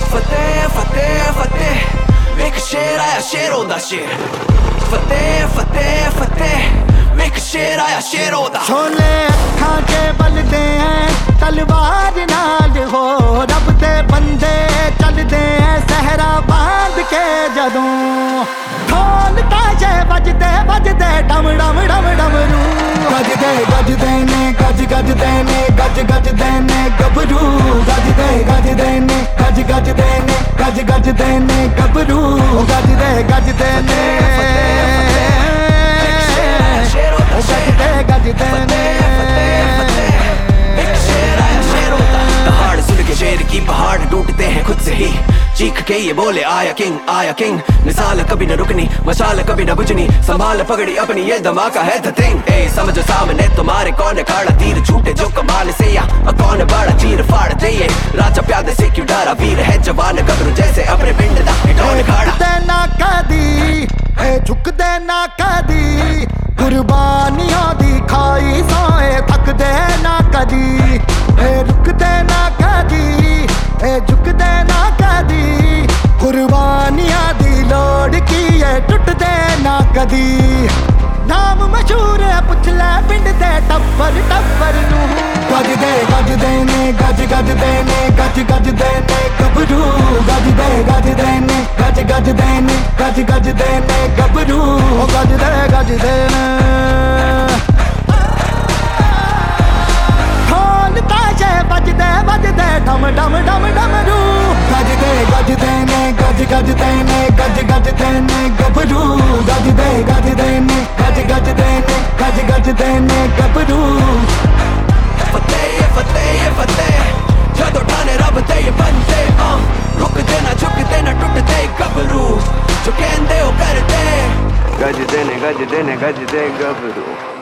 फतेह फतेह फतेह वेख शेर आया शेरों दा शेर फतेह फतेह फतेह वेख शेर आया शेरों दा छोले अखां के बलदे हैं तलवार नाल हो रब दे बंदे चलदे हैं सहरा बांध के जदों ढोल ताजे बजदे बजदे डम डम डम डमरू गजदे ने गज गजदे ने गज गजदे ने गबरू गजदे ने गज गजदे ने गज गजदे ने गबरू गजदे ने गजदे ने शेर की पहाड़ टूटते हैं खुद से ही चीख के ये बोले आया किंग मिसाल कभी न रुकनी मशाल कभी न बुझनी संभाल पगड़ी अपनी ये धमाका है द थिंग ए समझो सामने तुम्हारे कौन खाड़ा तीर छूटे जो कमाल से या कौन बड़ा चीर फाड़ दे ये राजा प्यादे से क्यों डरा वीर है जवान गबरू जैसे अपने पिंड दा ढोल खाड़ा देना कदी झुक देना कदी कुर्बानियां दिखाई सोए थक देना कदी रुक देना कदी झुक देना कदी कुर्बानियां दी लोड़ की है टुट देना कदी नाम मशहूर है पुछ ले पिंड दे टब्बर नू गजदे ने गज गजदे ने गज गजदे ने गबरू गजदे ने गज गजदे ने गज गजदे ने गबरू गजदे ने ढोल ताजे बजदे बजदे डम डम डम डमरू गजदे ने गज गजदे ने गज गजदे ने गबरू गजदे ने गज गजदे ने गज गजदे ने गबरू फतेह फतेह फतेह जदों ठाने रब ते बंदे रुक देना झुक देना टुट दे गबरू जो कहंदे ओ कर दे गजदे ने गजदे गबरू।